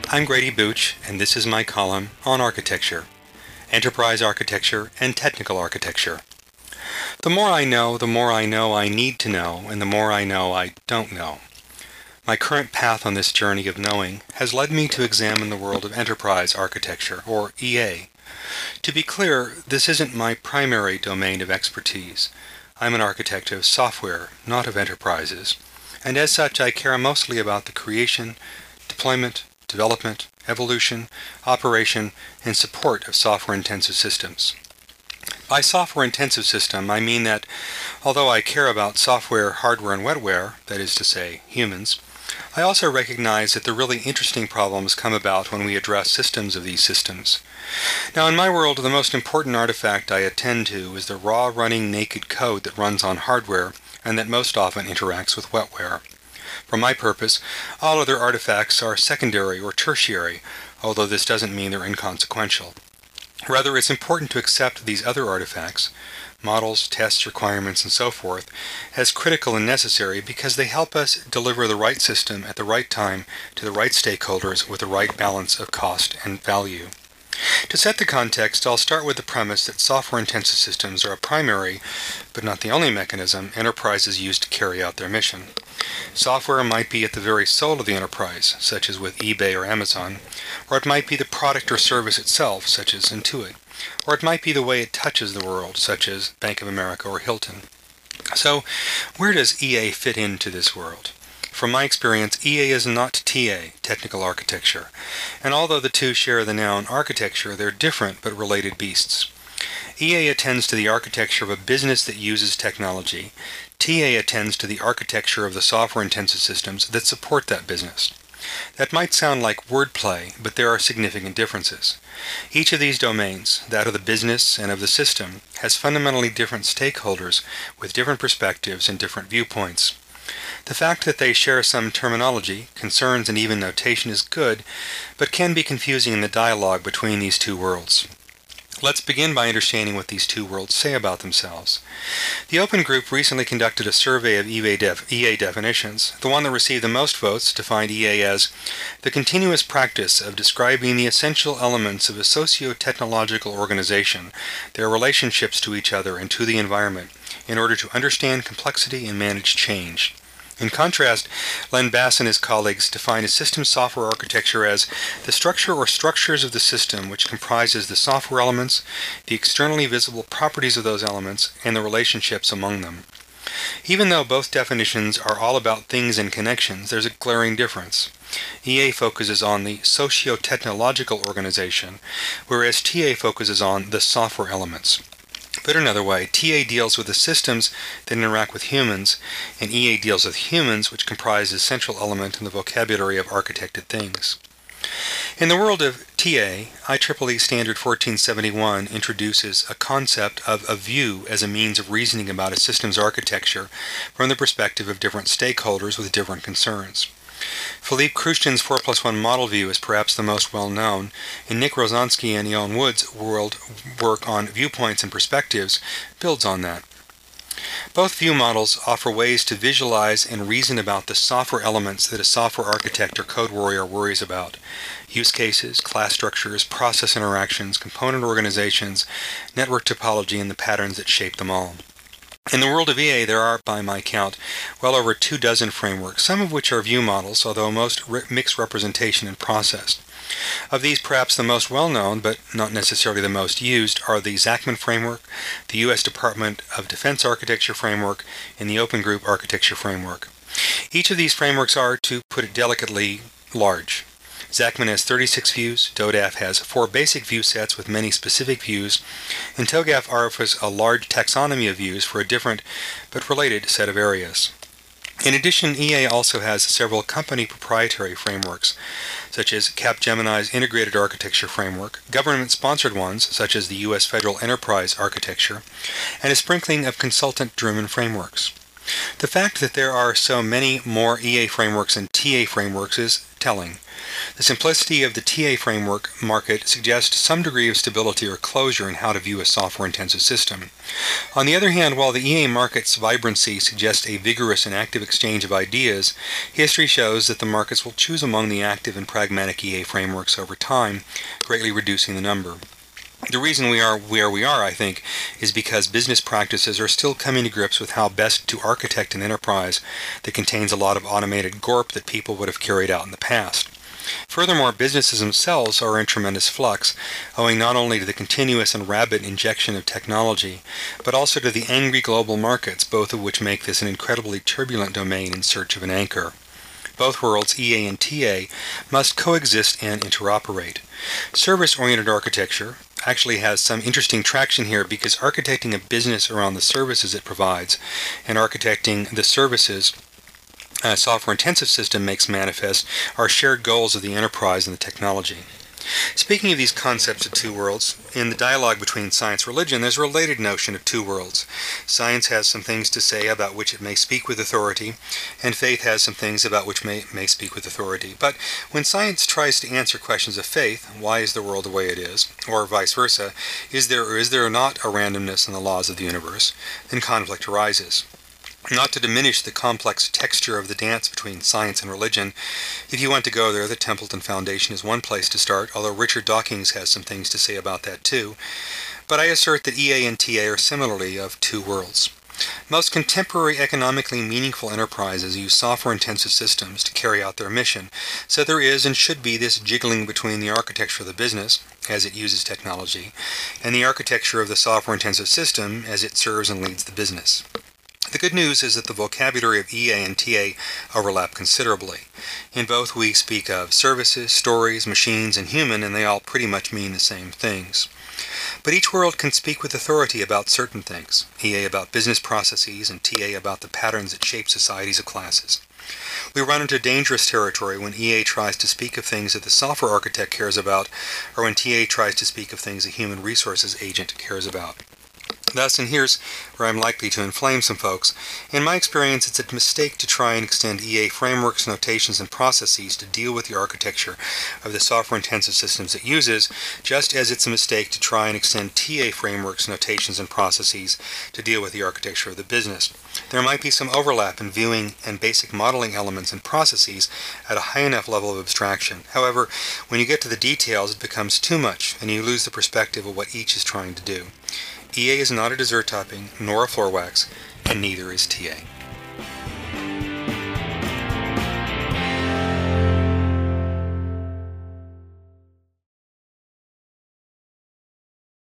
I'm Grady Booch, and this is my column on architecture, enterprise architecture, and technical architecture. The more I know I need to know, and the more I know I don't know. My current path on this journey of knowing has led me to examine the world of enterprise architecture, or EA. To be clear, this isn't my primary domain of expertise. I'm an architect of software, not of enterprises, and as such I care mostly about the creation, deployment, development, evolution, operation, and support of software-intensive systems. By software-intensive system, I mean that although I care about software, hardware, and wetware, that is to say, humans, I also recognize that the really interesting problems come about when we address systems of these systems. Now, in my world, the most important artifact I attend to is the raw running naked code that runs on hardware and that most often interacts with wetware. For my purpose, all other artifacts are secondary or tertiary, although this doesn't mean they're inconsequential. Rather, it's important to accept these other artifacts, models, tests, requirements, and so forth, as critical and necessary because they help us deliver the right system at the right time to the right stakeholders with the right balance of cost and value. To set the context, I'll start with the premise that software-intensive systems are a primary, but not the only mechanism enterprises use to carry out their mission. Software might be at the very soul of the enterprise, such as with eBay or Amazon, or it might be the product or service itself, such as Intuit, or it might be the way it touches the world, such as Bank of America or Hilton. So, where does EA fit into this world? From my experience, EA is not TA, technical architecture, and although the two share the noun architecture, they're different but related beasts. EA attends to the architecture of a business that uses technology. TA attends to the architecture of the software-intensive systems that support that business. That might sound like wordplay, but there are significant differences. Each of these domains, that of the business and of the system, has fundamentally different stakeholders with different perspectives and different viewpoints. The fact that they share some terminology, concerns, and even notation is good, but can be confusing in the dialogue between these two worlds. Let's begin by understanding what these two worlds say about themselves. The Open Group recently conducted a survey of EA definitions. The one that received the most votes defined EA as the continuous practice of describing the essential elements of a socio-technological organization, their relationships to each other and to the environment, in order to understand complexity and manage change. In contrast, Len Bass and his colleagues define a system software architecture as the structure or structures of the system which comprises the software elements, the externally visible properties of those elements, and the relationships among them. Even though both definitions are all about things and connections, there's a glaring difference. EA focuses on the socio-technological organization, whereas TA focuses on the software elements. Put another way, TA deals with the systems that interact with humans, and EA deals with humans, which comprise the central element in the vocabulary of architected things. In the world of TA, IEEE Standard 1471 introduces a concept of a view as a means of reasoning about a system's architecture from the perspective of different stakeholders with different concerns. Philippe Krushton's 4+1 model view is perhaps the most well-known, and Nick Rosansky and Ion Wood's work on viewpoints and perspectives builds on that. Both view models offer ways to visualize and reason about the software elements that a software architect or code warrior worries about: use cases, class structures, process interactions, component organizations, network topology, and the patterns that shape them all. In the world of EA, there are, by my count, well over 24 frameworks, some of which are view models, although most mix representation and process. Of these, perhaps the most well-known, but not necessarily the most used, are the Zachman Framework, the U.S. Department of Defense Architecture Framework, and the Open Group Architecture Framework. Each of these frameworks are, to put it delicately, large. Zachman has 36 views, DODAF has 4 basic view sets with many specific views, and TOGAF offers a large taxonomy of views for a different but related set of areas. In addition, EA also has several company proprietary frameworks, such as Capgemini's Integrated Architecture Framework, government-sponsored ones, such as the U.S. Federal Enterprise Architecture, and a sprinkling of consultant-driven frameworks. The fact that there are so many more EA frameworks than TA frameworks is telling. The simplicity of the TA framework market suggests some degree of stability or closure in how to view a software-intensive system. On the other hand, while the EA market's vibrancy suggests a vigorous and active exchange of ideas, history shows that the markets will choose among the active and pragmatic EA frameworks over time, greatly reducing the number. The reason we are where we are, I think, is because business practices are still coming to grips with how best to architect an enterprise that contains a lot of automated gorp that people would have carried out in the past. Furthermore, businesses themselves are in tremendous flux, owing not only to the continuous and rapid injection of technology, but also to the angry global markets, both of which make this an incredibly turbulent domain in search of an anchor. Both worlds, EA and TA, must coexist and interoperate. Service-oriented architecture actually has some interesting traction here because architecting a business around the services it provides and architecting the services a software-intensive system makes manifest are shared goals of the enterprise and the technology. Speaking of these concepts of two worlds, in the dialogue between science and religion, there's a related notion of two worlds. Science has some things to say about which it may speak with authority, and faith has some things about which may speak with authority. But when science tries to answer questions of faith, why is the world the way it is, or vice versa, is there or is there not a randomness in the laws of the universe, then conflict arises. Not to diminish the complex texture of the dance between science and religion, if you want to go there, the Templeton Foundation is one place to start, although Richard Dawkins has some things to say about that too. But I assert that EA and TA are similarly of two worlds. Most contemporary economically meaningful enterprises use software-intensive systems to carry out their mission, so there is and should be this jiggling between the architecture of the business, as it uses technology, and the architecture of the software-intensive system as it serves and leads the business. The good news is that the vocabulary of EA and TA overlap considerably. In both we speak of services, stories, machines, and human, and they all pretty much mean the same things. But each world can speak with authority about certain things, EA about business processes and TA about the patterns that shape societies of classes. We run into dangerous territory when EA tries to speak of things that the software architect cares about, or when TA tries to speak of things a human resources agent cares about. Thus, and here's where I'm likely to inflame some folks, in my experience it's a mistake to try and extend EA frameworks, notations, and processes to deal with the architecture of the software-intensive systems it uses, just as it's a mistake to try and extend TA frameworks, notations, and processes to deal with the architecture of the business. There might be some overlap in viewing and basic modeling elements and processes at a high enough level of abstraction. However, when you get to the details, it becomes too much, and you lose the perspective of what each is trying to do. EA is not a dessert topping, nor a floor wax, and neither is TA.